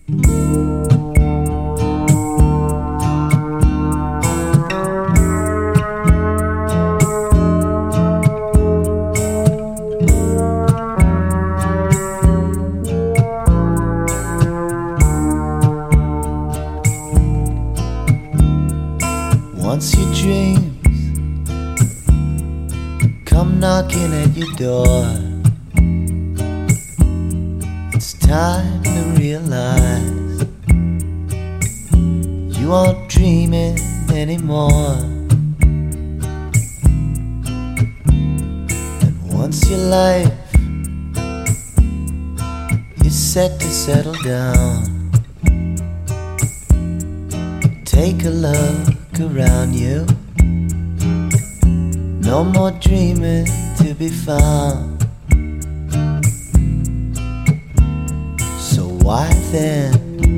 Once your dreams come knocking at your door, it's time to realize you aren't dreaming anymore. And once your life is set to settle down, take a look around you. No more dreaming to be found. So why then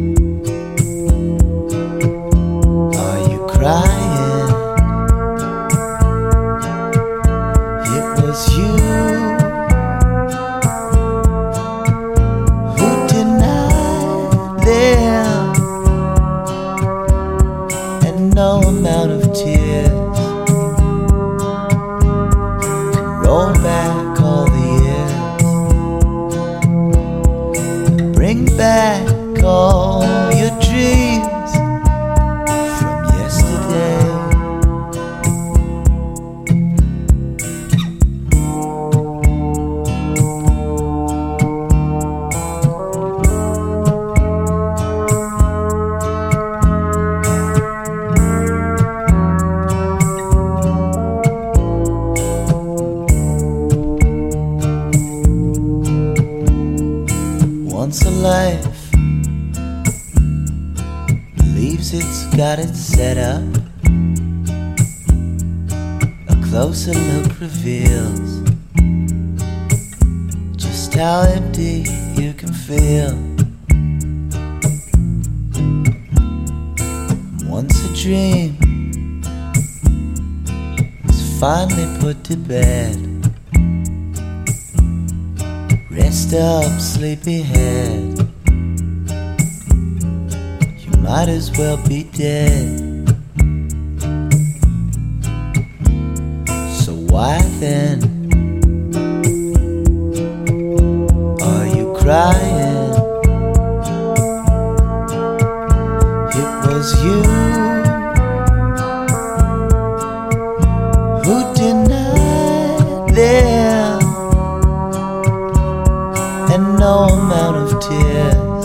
are you crying? It was you who denied them, and no amount of tears can roll back all the years, bring back all your dreams from yesterday. Once a life believes it's got it set up, a closer look reveals just how empty you can feel. Once a dream was finally put to bed, rest up, sleepyhead. You might as well be dead. So why then are you crying? It was you who denied them, and no amount of tears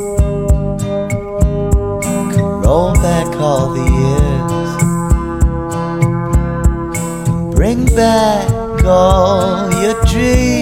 can roll back all the years and bring back all your dreams.